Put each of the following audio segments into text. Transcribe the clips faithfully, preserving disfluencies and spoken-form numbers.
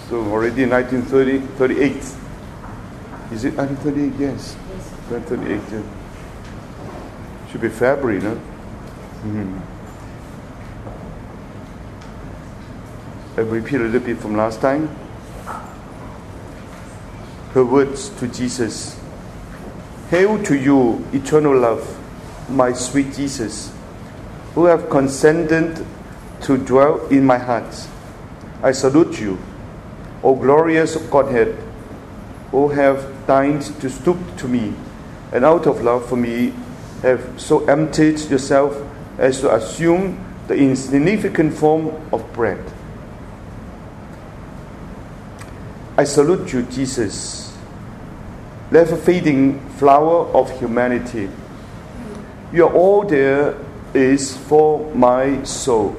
So already in nineteen thirty-eight. Is it nineteen thirty-eight? Yes. Yes. nineteen thirty-eight. Yeah. Should be February, no? Mm-hmm. I repeat a little bit from last time. Her words to Jesus. Hail to you, eternal love, my sweet Jesus, who have consented to dwell in my heart. I salute you, O glorious Godhead, who have deigned to stoop to me, and out of love for me have so emptied yourself as to assume the insignificant form of bread. I salute you, Jesus, the ever-fading flower of humanity. You are all there is for my soul.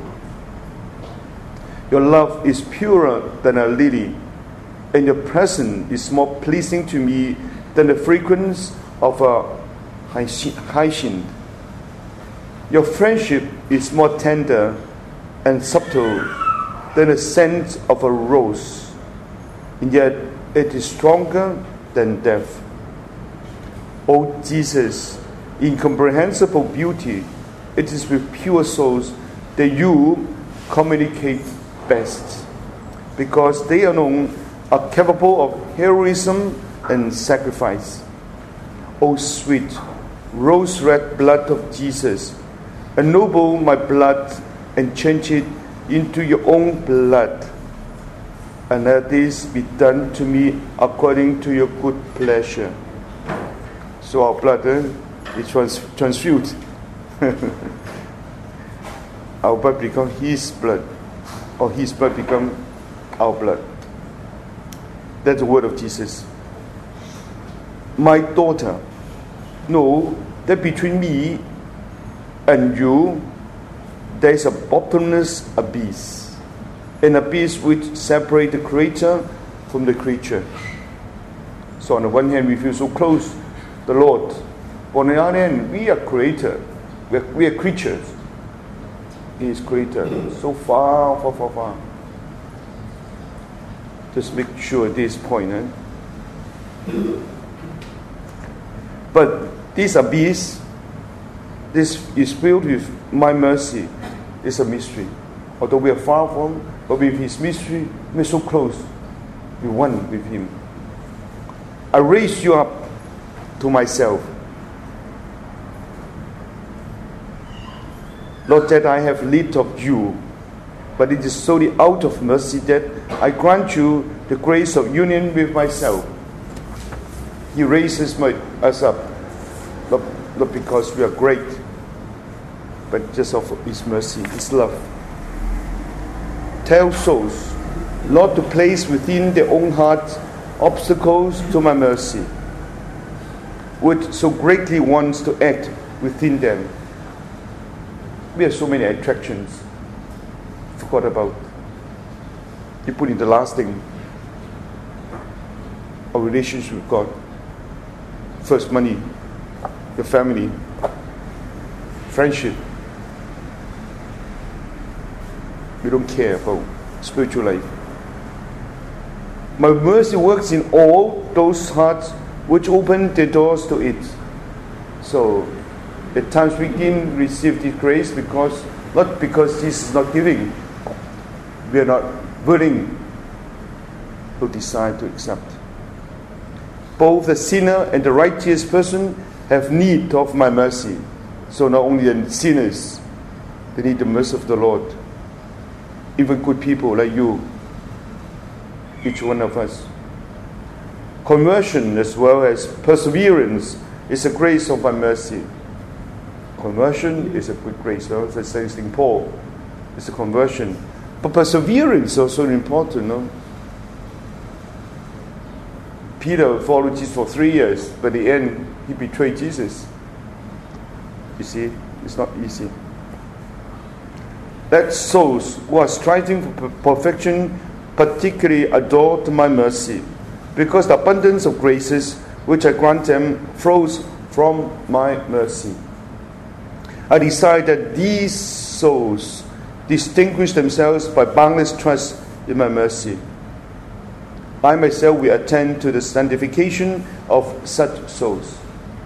Your love is purer than a lily, and your presence is more pleasing to me than the fragrance of a hyacinth. Your friendship is more tender and subtle than the scent of a rose, and yet it is stronger than death. O Jesus, incomprehensible beauty, it is with pure souls that you communicate best, because they alone are capable of heroism and sacrifice. O sweet rose-red blood of Jesus, ennoble my blood and change it into your own blood, and let this be done to me according to your good pleasure. So our blood eh, is trans- transfused. Our blood becomes his blood, or his blood becomes our blood. That's the word of Jesus. My daughter, know that between me and you there is a bottomless abyss, an abyss which separates the creator from the creature. So on the one hand we feel so close to the Lord, but on the other hand we are creator, we are, we are creatures. He is creator, so far, far, far, far. Just make sure this point. Eh? But this abyss, this is filled with my mercy. It's a mystery. Although we are far from, but with His mystery, we're so close. We're one with Him. I raise you up to myself. Not that I have need of you, but it is solely out of mercy that I grant you the grace of union with myself. He raises my, us up, not, not because we are great, but just of His mercy, His love. Tell souls not to place within their own hearts obstacles to my mercy, which so greatly wants to act within them. We have so many attractions. Forgot about. You put in the last thing. Our relationship with God. First, money, your family, friendship. We don't care about spiritual life. My mercy works in all those hearts which open the doors to it. So, at times we didn't receive this grace because, not because Jesus is not giving. We are not willing to decide to accept. Both the sinner and the righteous person have need of my mercy. So not only the sinners, they need the mercy of the Lord. Even good people like you, each one of us. Conversion as well as perseverance is a grace of my mercy. Conversion is a good grace. No? That's Saint Paul. It's a conversion. But perseverance is also important. No? Peter followed Jesus for three years, but in the end, he betrayed Jesus. You see, it's not easy. Let souls who are striving for perfection particularly adore my mercy, because the abundance of graces which I grant them flows from my mercy. I desire that these souls distinguish themselves by boundless trust in my mercy. I myself will attend to the sanctification of such souls.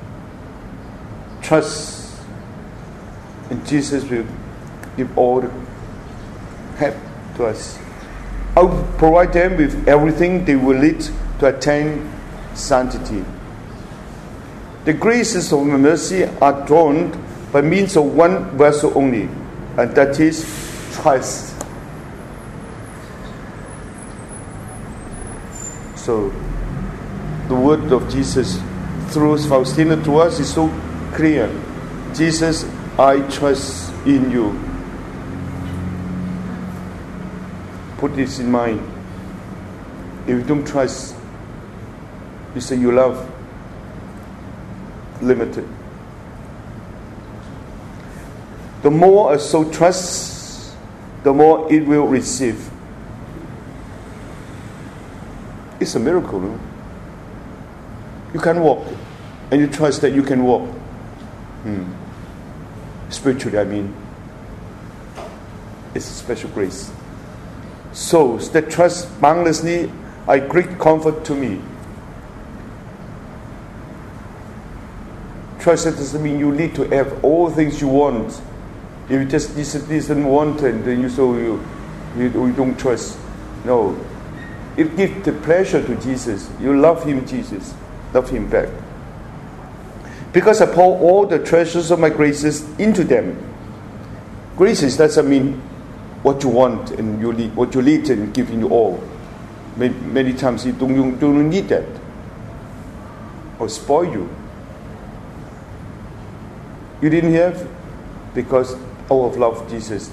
Trust, and Jesus will give all the help to us. I'll provide them with everything they will need to attain sanctity. The graces of mercy are drawn by means of one vessel only, and that is trust. So, the word of Jesus through Faustina to us is so clear. Jesus, I trust in you. Put this in mind. If you don't trust, you say you love, limited. The more a soul trusts, the more it will receive. It's a miracle. No? You can walk, and you trust that you can walk. Hmm. Spiritually, I mean. It's a special grace. Souls that trust boundlessly are great comfort to me. Trust that doesn't mean you need to have all things you want. If you just didn't want it, then you so you, you, you don't trust. No. It gives the pleasure to Jesus. You love him, Jesus. Love him back. Because I pour all the treasures of my graces into them. Graces doesn't mean what you want and you need, what you need and giving you all. Many, many times you don't, you don't need that. Or spoil you. You didn't have because all of love Jesus.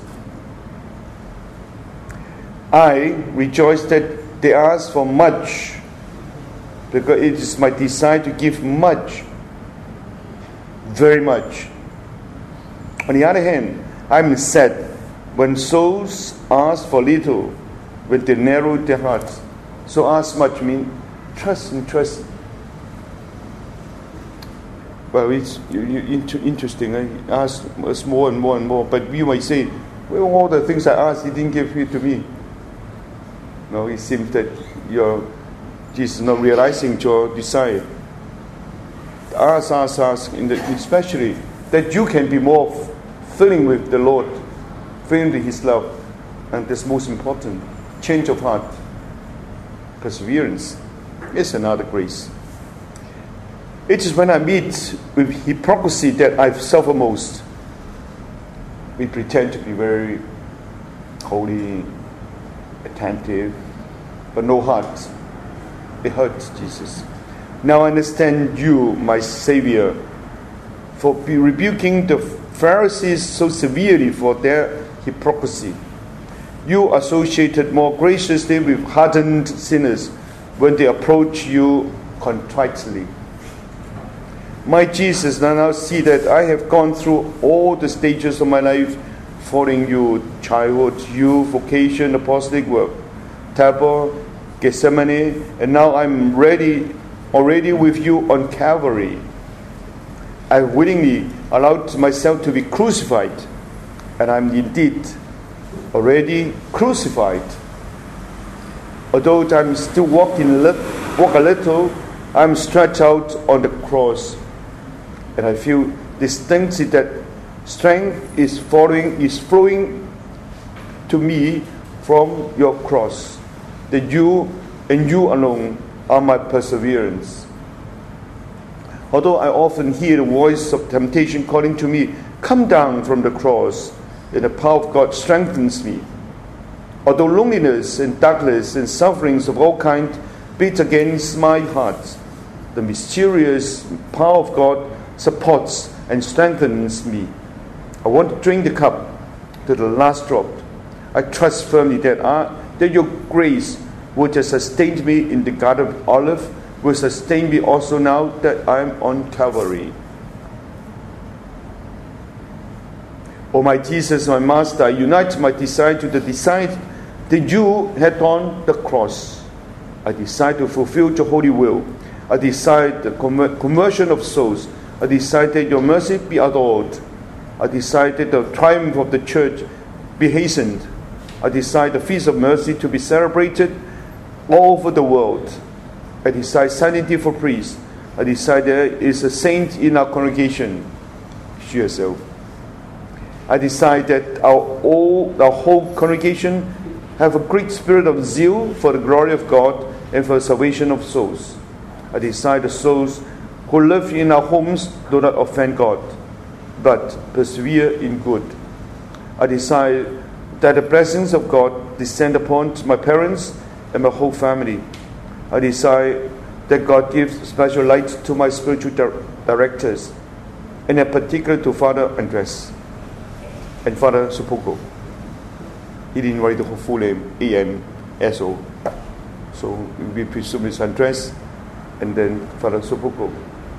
I rejoice that they ask for much, because it is my desire to give much, very much. On the other hand, I'm sad when souls ask for little, when they narrow their hearts. So ask much means trust and trust. Well, it's you, you, inter, interesting. I ask us more and more and more, but you might say, well, all the things I asked, he didn't give it to me. No, it seems that your Jesus is not realizing your desire. Ask, ask, ask, in the, especially that you can be more f- filling with the Lord, filling with His love, and that's most important. Change of heart, perseverance is another grace. It is when I meet with hypocrisy that I suffer most. We pretend to be very holy, attentive, but no heart. It hurts Jesus. Now I understand you, my Savior, for be rebuking the Pharisees so severely for their hypocrisy. You associated more graciously with hardened sinners when they approach you contritely. My Jesus, I now see that I have gone through all the stages of my life, following you, childhood, youth, vocation, apostolic work, Tabor, Gethsemane, and now I'm ready, already with you on Calvary. I willingly allowed myself to be crucified, and I'm indeed already crucified. Although I'm still walking, walk a little, I'm stretched out on the cross, and I feel distinctly that strength is flowing, is flowing to me from your cross. That you and you alone are my perseverance. Although I often hear the voice of temptation calling to me, come down from the cross, and the power of God strengthens me. Although loneliness and darkness and sufferings of all kinds beat against my heart, the mysterious power of God supports and strengthens me. I want to drink the cup to the last drop. I trust firmly that, I, that your grace which has sustained me in the Garden of Olives will sustain me also now that I am on Calvary. O my Jesus, my Master, I unite my desire to the desire that you had on the cross. I desire to fulfill your holy will. I desire the conversion of souls. I desire that your mercy be adored. I desire that the triumph of the church be hastened. I desire the feast of mercy to be celebrated all over the world. I decide sanctity for priests. I decide there is a saint in our congregation. She herself. I decide that our all our whole congregation have a great spirit of zeal for the glory of God and for the salvation of souls. I decide the souls who live in our homes do not offend God, but persevere in good. I decide that the blessings of God descend upon my parents and my whole family. I decide that God gives special light to my spiritual di- directors, and in particular to Father Andres and Father Supoko. He didn't write the whole full name, A N S O. So we presume it's Andres and then Father Supoko.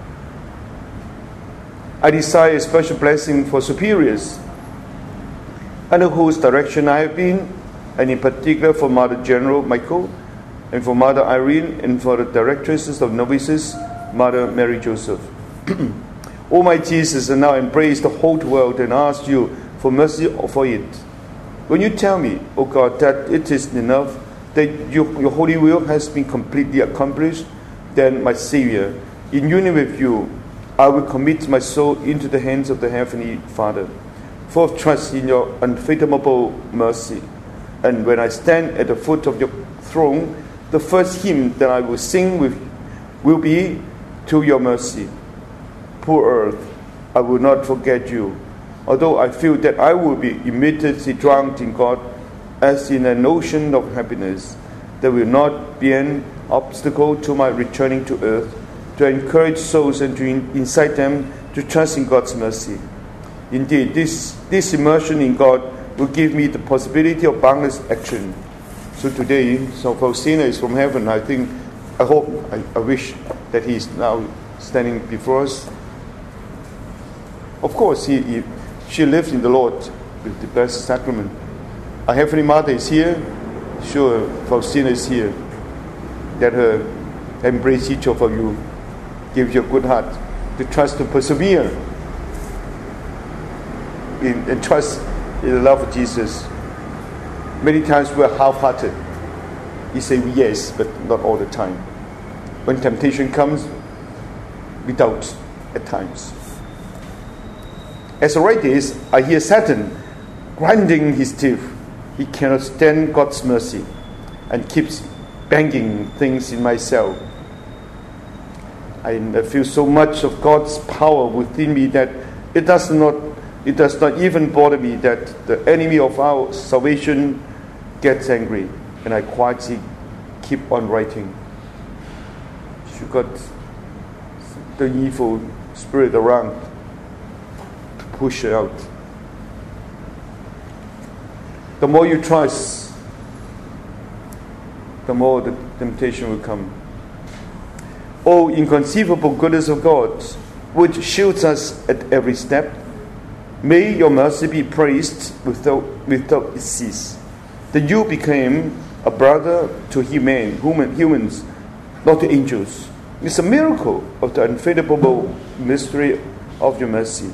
I desire a special blessing for superiors, under whose direction I have been, and in particular for Mother General Michael, and for Mother Irene, and for the directresses of novices, Mother Mary Joseph. O my Jesus, and now embrace the whole world and ask you for mercy for it. When you tell me, O God, that it is enough, that you, your holy will has been completely accomplished, then, my Savior, in union with you, I will commit my soul into the hands of the Heavenly Father, full of trust in your unfathomable mercy. And when I stand at the foot of your throne, the first hymn that I will sing with will be to your mercy. Poor earth, I will not forget you, although I feel that I will be immediately drowned in God as in an ocean of happiness. There will not be an obstacle to my returning to earth, to encourage souls and to incite them to trust in God's mercy. Indeed, this, this immersion in God will give me the possibility of boundless action. So today, so Faustina is from heaven. I think, I hope, I, I wish that he is now standing before us. Of course, he, he, she lives in the Lord with the Blessed Sacrament. Our Heavenly Mother is here. Sure, Faustina is here. Let her embrace each of you. Give you a good heart to trust, to persevere in, and trust in the love of Jesus. Many times we're half-hearted. We say yes, but not all the time. When temptation comes, we doubt at times. As I write this, I hear Satan grinding his teeth. He cannot stand God's mercy and keeps banging things in my cell. I feel so much of God's power within me that it does not it does not even bother me that the enemy of our salvation gets angry, and I quietly keep on writing. You got the evil spirit around to push it out. The more you trust, the more the temptation will come. O inconceivable goodness of God, which shields us at every step, may your mercy be praised without, without cease. That you became a brother to human, human, humans, not to angels. It's a miracle of the unfathomable mystery of your mercy.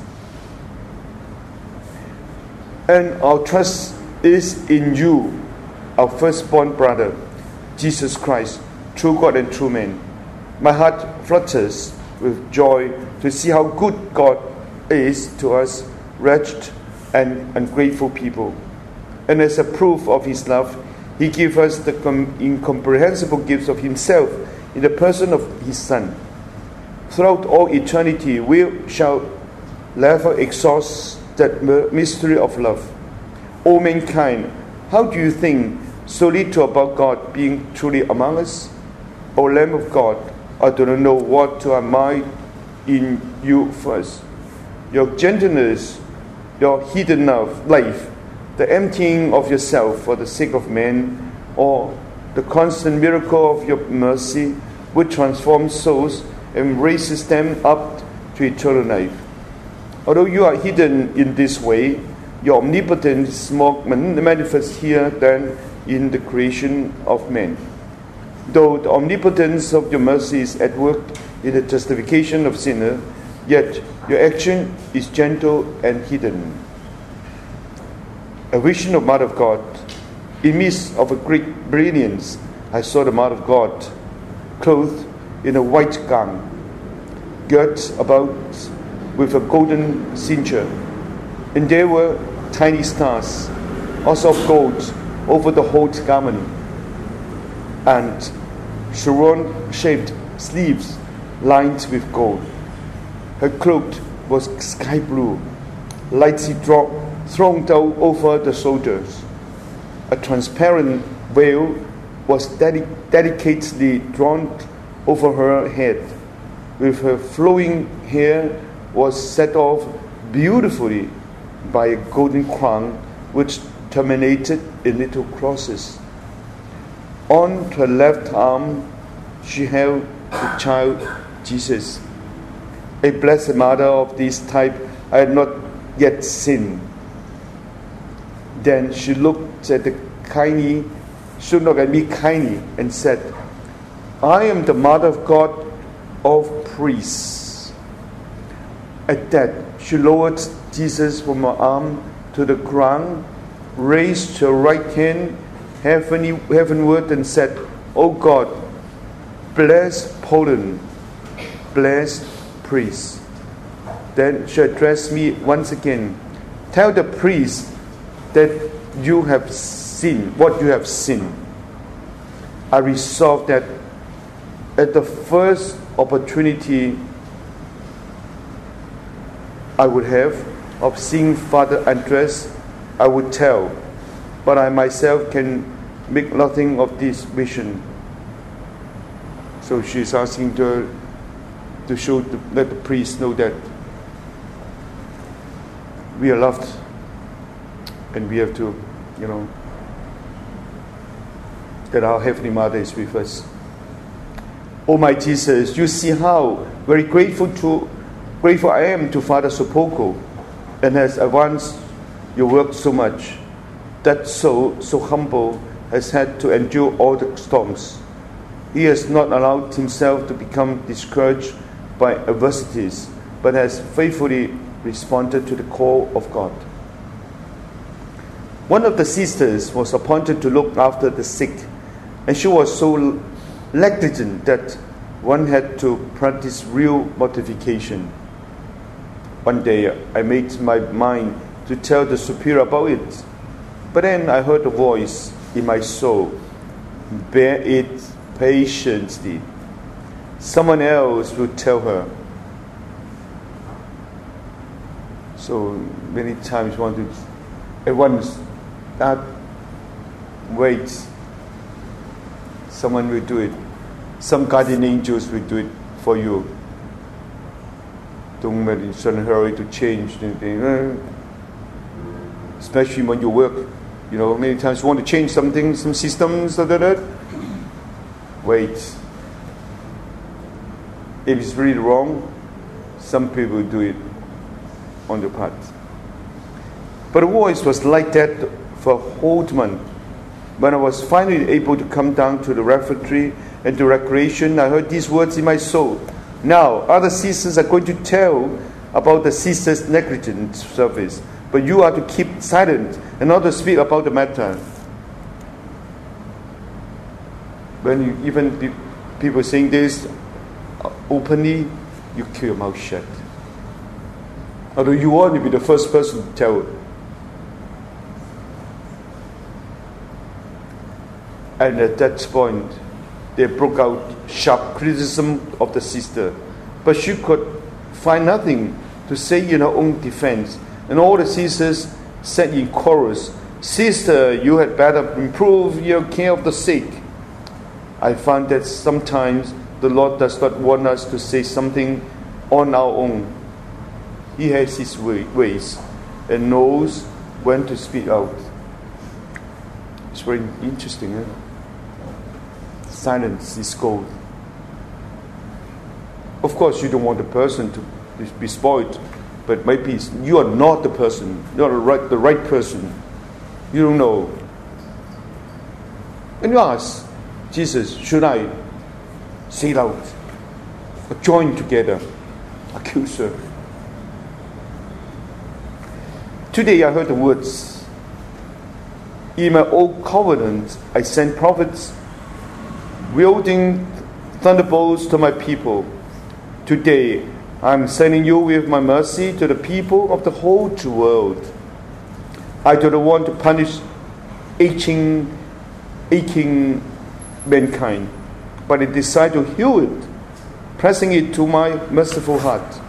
And our trust is in you, our firstborn brother, Jesus Christ, true God and true man. My heart flutters with joy to see how good God is to us, wretched and ungrateful people. And as a proof of his love, he gives us the com- incomprehensible gifts of himself in the person of his Son. Throughout all eternity, we shall never exhaust that mystery of love. O mankind, how do you think so little about God being truly among us? O Lamb of God, I do not know what to admire in you first. Your gentleness, your hidden life, the emptying of yourself for the sake of men, or the constant miracle of your mercy, which transforms souls and raises them up to eternal life. Although you are hidden in this way, your omnipotence is more manifest here than in the creation of men. Though the omnipotence of your mercy is at work in the justification of sinners, yet your action is gentle and hidden. A vision of Mother of God, in midst of a great brilliance, I saw the Mother of God, clothed in a white gown, girt about with a golden cincture, and there were tiny stars, also of gold, over the whole garment, and Sharon-shaped sleeves lined with gold. Her cloak was sky blue, lightly thrown down over the shoulders. A transparent veil was dedi- delicately drawn over her head. With her flowing hair was set off beautifully by a golden crown which terminated in little crosses. On her left arm she held the child Jesus. A blessed mother of this type I had not yet seen. Then she looked at the kindly, she looked at me kindly and said, I am the Mother of God of priests. At that, she lowered Jesus from her arm to the ground, raised her right hand heavenly, heavenward and said, O God, bless Poland, bless priests. Then she addressed me once again. Tell the priest that you have seen what you have seen. I resolved that at the first opportunity I would have of seeing Father Andres, I would tell, but I myself can make nothing of this vision. So she's asking to, to show, to let the priest know that we are loved and we have to, you know, that our Heavenly Mother is with us. Oh my Jesus, you see how very grateful to grateful I am to Father Sopoko, and has advanced your work so much. That soul, so humble, has had to endure all the storms. He has not allowed himself to become discouraged by adversities, but has faithfully responded to the call of God. One of the sisters was appointed to look after the sick, and she was so negligent that one had to practice real mortification. One day I made my mind to tell the superior about it, but then I heard a voice in my soul, bear it patiently. Someone else will tell her. So many times one to at once that wait, someone will do it. Some guardian angels will do it for you. Don't let it suddenly hurry to change anything. Especially when you work, you know, many times you want to change something, some systems, da, da, da. Wait. If it's really wrong, some people do it on the part. But the voice was like that for a whole month. When I was finally able to come down to the refectory and to recreation, I heard these words in my soul. Now, other sisters are going to tell about the sisters' negligent service, but you are to keep silent and not to speak about the matter. When you, even pe- people saying this openly, you keep your mouth shut. Although you want to be the first person to tell it. And at that point, they broke out sharp criticism of the sister. But she could find nothing to say in her own defense. And all the sisters said in chorus, Sister, you had better improve your care of the sick. I found that sometimes the Lord does not want us to say something on our own. He has His way, ways and knows when to speak out. It's very interesting, eh? Silence is gold. Of course, you don't want the person to be spoiled, but maybe you are not the person, you're the right, the right person. You don't know. And you ask, Jesus, should I say it out or join together? Accuser. Today I heard the words, in my old covenant I sent prophets wielding thunderbolts to my people. Today, I'm sending you with my mercy to the people of the whole world. I do not want to punish aching, aching mankind, but I decide to heal it, pressing it to my merciful heart.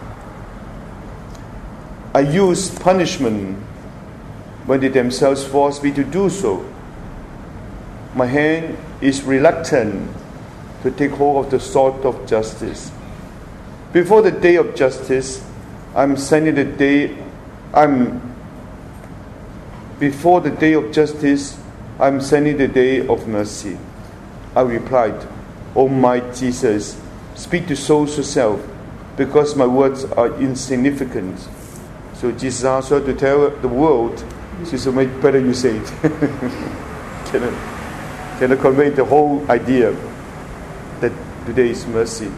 I use punishment when they themselves force me to do so. My hand is reluctant to take hold of the sword of justice. Before the day of justice, I'm sending the day. I'm before the day of justice. I'm sending the day of mercy. I replied, "O my Jesus, speak to souls yourself, because my words are insignificant." So Jesus asked her to tell the world. She said, "Better you say it." cannot, cannot convey the whole idea that today is mercy.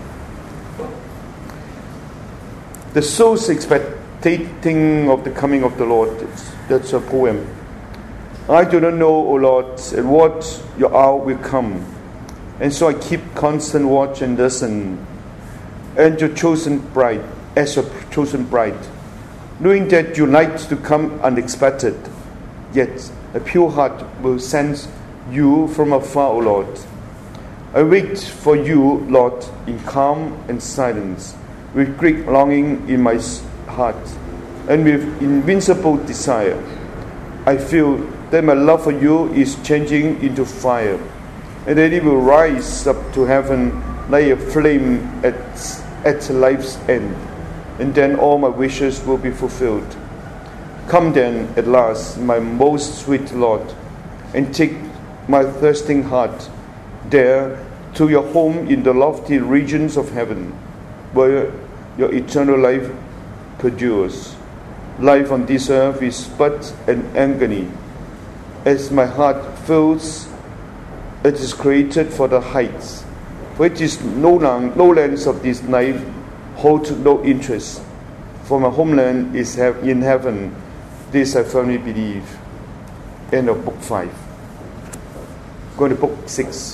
The soul's expecting of the coming of the Lord. That's a poem. I do not know, O Lord, at what your hour will come, and so I keep constant watch and listen. And your chosen bride, as your chosen bride, knowing that you like to come unexpected, yet a pure heart will sense you from afar, O Lord. I wait for you, Lord, in calm and silence, with great longing in my heart, and with invincible desire. I feel that my love for you is changing into fire, and that it will rise up to heaven like a flame at, at life's end, and then all my wishes will be fulfilled. Come then, at last, my most sweet Lord, and take my thirsting heart there to your home in the lofty regions of heaven, where your eternal life perdures. Life on this earth is but an agony. As my heart feels, it is created for the heights, for it is no long, lowlands of this life hold no interest. For my homeland is in heaven. This I firmly believe. End of book five. Go to book six.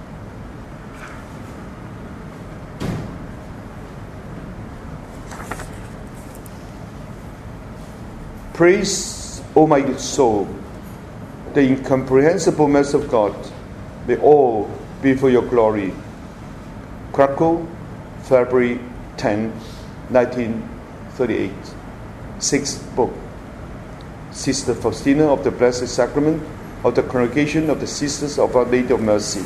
Praise, O my soul, the incomprehensible mercy of God, may all be for your glory. Krakow, February tenth, nineteen thirty-eight. Sixth book. Sister Faustina of the Blessed Sacrament of the Congregation of the Sisters of Our Lady of Mercy.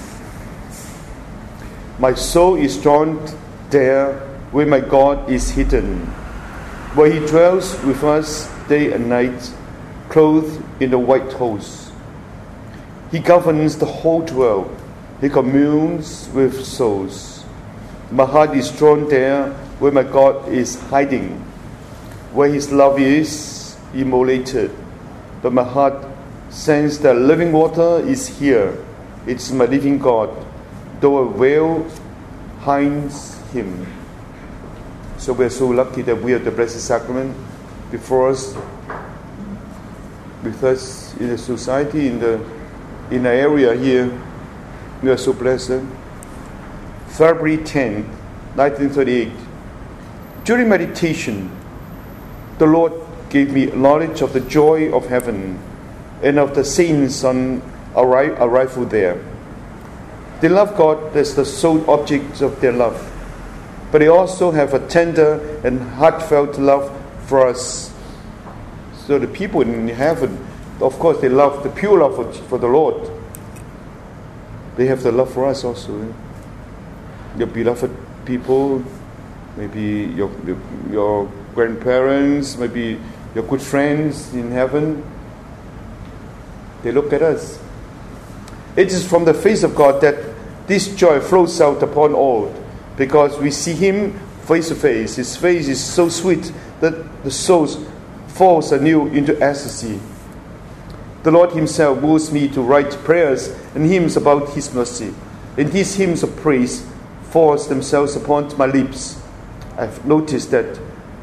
My soul is drawn there where my God is hidden, where he dwells with us day and night, clothed in the white host. He governs the whole world. He communes with souls. My heart is drawn there where my God is hiding, where his love is immolated. But my heart senses that living water is here. It's my living God, though a veil hides him. So we're so lucky that we have the Blessed Sacrament before us, with us in the society, in the in the area here. We are so blessed. February tenth, nineteen thirty-eight. During meditation, the Lord gave me knowledge of the joy of heaven and of the saints on arri- arrival there. They love God as the sole object of their love, but they also have a tender and heartfelt love for us. So the people in heaven, of course, they love the pure love for, for the Lord. They have the love for us also. Your beloved people, maybe your your grandparents, maybe your good friends in heaven. They look at us. It is from the face of God that this joy flows out upon all, because we see him face to face. His face is so sweet that the soul falls anew into ecstasy. The Lord himself moves me to write prayers and hymns about his mercy, and these hymns of praise force themselves upon my lips. I've noticed that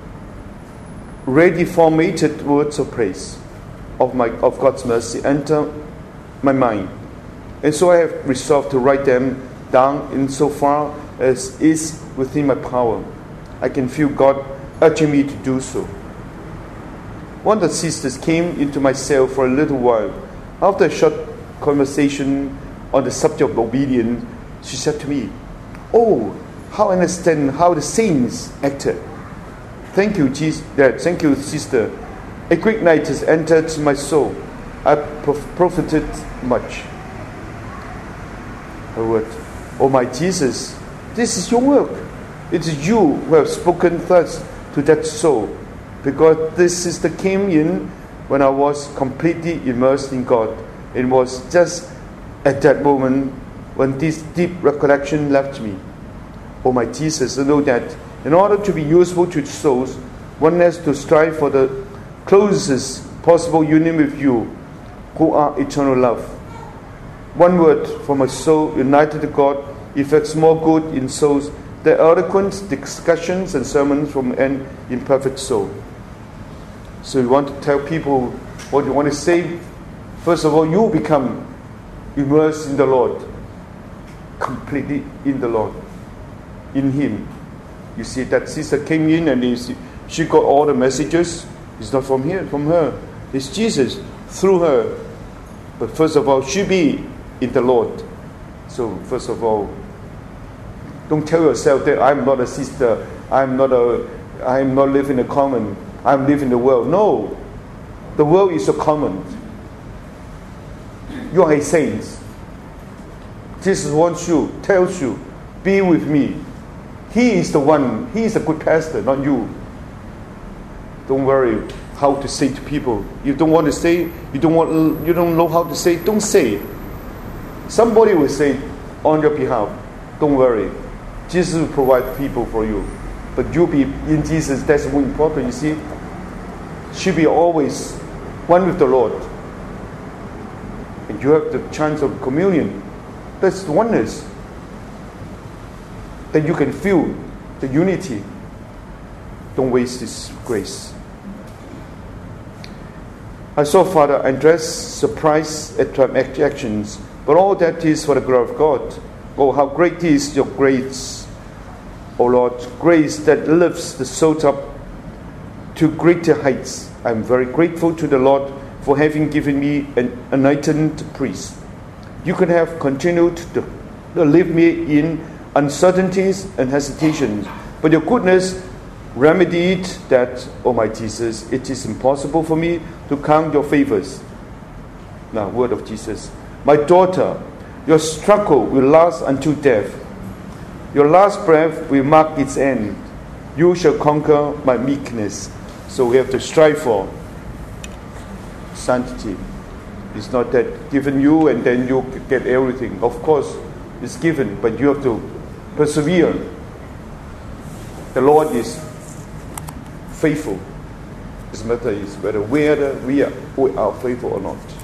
ready formatted words of praise of my of God's mercy enter my mind, and so I have resolved to write them down insofar as is within my power. I can feel God urging me to do so. One of the sisters came into my cell for a little while. After a short conversation on the subject of obedience, she said to me, "Oh, how I understand how the saints acted. Thank you, Jesus. Thank you, sister. A great night has entered my soul. I profited much." Her word, "Oh my Jesus, this is your work. It is you who have spoken thus to that soul, because this sister came in when I was completely immersed in God. It was just at that moment when this deep recollection left me. Oh my Jesus, I know that in order to be useful to souls, one has to strive for the closest possible union with you, who are eternal love. One word from a soul united to God effects more good in souls than eloquent discussions and sermons from an imperfect soul." So you want to tell people what you want to say. First of all, you become immersed in the Lord, completely in the Lord, in Him. You see, that sister came in and she got all the messages. It's not from here, from her. It's Jesus through her. But first of all, she be in the Lord. So first of all, don't tell yourself that I'm not a sister, I'm not a, I'm not living in a common, I'm living in the world. No, the world is a common. You are a saint. Jesus wants you, tells you, be with me. He is the one, He is a good pastor, not you. Don't worry how to say to people. You don't want to say, you don't want, you don't know how to say, don't say. Somebody will say on your behalf. Don't worry. Jesus will provide people for you. But you be in Jesus, that's more important, you see. Should be always one with the Lord. And you have the chance of communion. That's oneness. Then you can feel the unity. Don't waste this grace. I saw Father Andres surprised at my actions, but all that is for the glory of God. Oh, how great is your grace, O Lord, grace that lifts the soul up to greater heights. I am very grateful to the Lord for having given me an enlightened priest. You could have continued to, to leave me in uncertainties and hesitations, but your goodness remedied that. Oh my Jesus, it is impossible for me to count your favors. Now, word of Jesus. My daughter, your struggle will last until death. Your last breath will mark its end. You shall conquer my meekness. So we have to strive for sanctity. It's not that given you and then you get everything. Of course, it's given, but you have to persevere. The Lord is faithful. This matter is whether we are, we are, we are faithful or not.